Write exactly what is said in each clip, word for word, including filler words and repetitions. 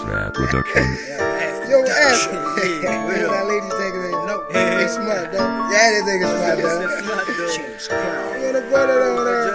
Rap Production. Yo, ask me. What that lady thinking? No, they smart though. Yeah, they think it's smart though. I'm gonna put it on there.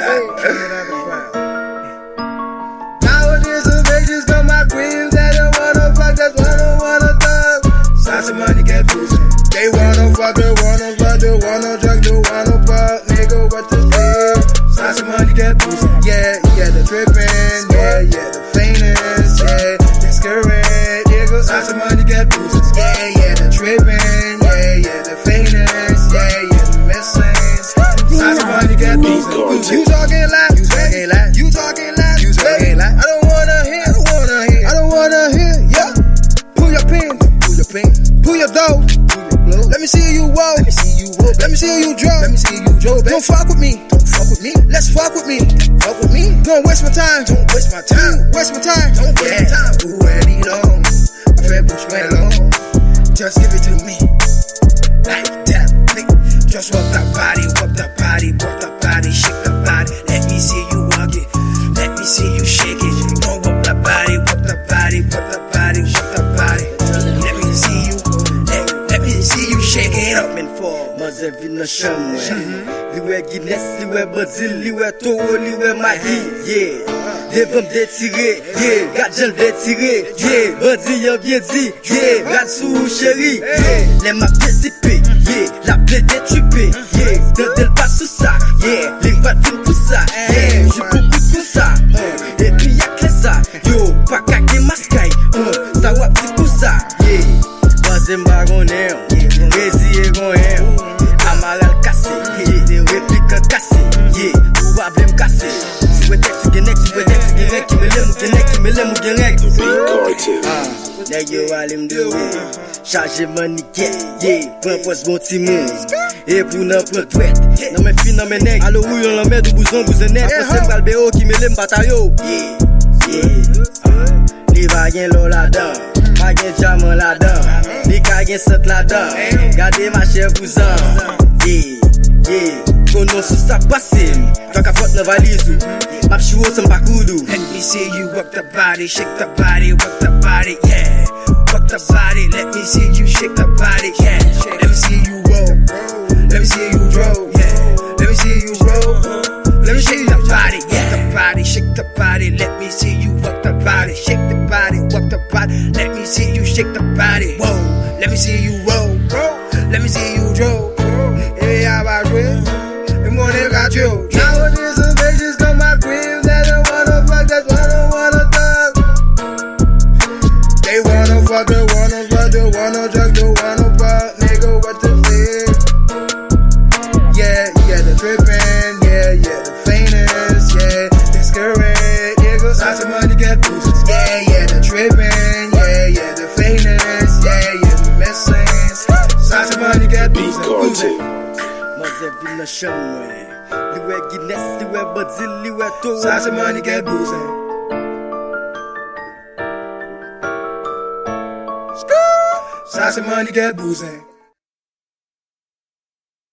Nowadays, the bitches got my dreams. They don't wanna fuck, that's why I don't wanna thug. Shots of money get boozing. They wanna fuck, they wanna fuck, they wanna drug, they wanna fuck. Nigga, what the hell? Shots of money get boozing. Yeah, yeah, the trippin'. Yeah, yeah, the famous. Yeah, the scurrying. Nigga, shots of money get boozing. Yeah, yeah, the trippin'. Yeah, yeah, the famous. Yeah, yeah, the message. Shots of money get boozing. You talking loud, you talking loud, you talking loud, you talking loud. I don't wanna hear, I don't wanna hear, I don't wanna hear. Yeah, pull your pin, pull your pin, pull your dough. Let me see you roll. Let me see you roll. Let me see you drop. Let me see you drop. Don't fuck with me. Don't fuck with me. Let's fuck with me. Fuck with me. Don't waste my time. Don't waste my time. Waste my time. Don't waste my time. Ooh, ready long. My fair push my long. Just give it to me. Like that. Just walk that body. Walk that body. Walk that body. Shake that body. Let me see you walk it. Let me see you shake it. Don't walk that body. Walk that body. Walk that body. Shake that body. Let me see you. Let me see you shake it up and fall. Mother in the sham. Liwe Guinness, liwe Brazil, liwe Toro, liwe Maggi. Yeah. Des femmes détirées. Yeah. Gade j'en vais tirer. Yeah. Bandi y'en bien dit. Yeah. Gade sous chéri. Yeah. Les maps dissipées. Yeah. La plaie détupée. Yeah. De le pas sous ça. Yeah. Les pattes viennent pour ça. Yeah. J'ai beaucoup de ça. Et puis y'a que ça. Yo. Pas qu'à mascaille. Ça va petit pour ça. Yeah. Zimba gon down, Rezi gon ham, Amaral cassé, des répliques cassées, yeah, ou va blem cassé. Si vous êtes tu gagnes, si vous êtes tu gagnes, qui me l'aime ou gagne, qui me l'aime ou gagne. Ah, there you all him do it. Charge money get, yeah, prends poste bon petit monde. Et pour n'en prendre tweet, non mais fin non mais nèg. Allo ou yon l'emmerde ou bouzon bouzenet, pensez m'bal béo qui me l'aime bataille. Yeah, yeah. Li va gen l'eau là-dedans. Pas gen diamant là-dedans, li ka gen sent là-dedans. Gardez ma chèvre vous en. Yeah, yeah. Konon sous sa passe. Toi ka porte nan valise ou. Map chou sans pa koudou. Let me see you work the body, shake the body, work the body, yeah. Work the body, let me see you shake the body, yeah. Let me see you roll, let me see you roll, yeah. Let me see you roll, let me shake the body, yeah. The body, shake the body, let me see you work the body, shake the body, work the body. Let me see you shake the body, whoa. Let me see you roll, let me see you roll. Hey, how about you? I'm gonna got you. Nowadays, the bitches got my dreams. They don't wanna fuck, that's why I don't wanna thug. They wanna fuck, they wanna fuck, they wanna drug, they wanna fuck. Nigga, what the hell? Yeah, yeah, the trippin', yeah, yeah, the famous, yeah, the scurrying, nigga, lots of money get boozes. Yeah, yeah, the trippin', yeah, yeah, the famous, yeah, yeah, the message. Lots of money get boozes. Mother in the sham, liwe Guinness, liwe Brazil, liwe Toro. Lots of money get boozing. Lots of money get boozing.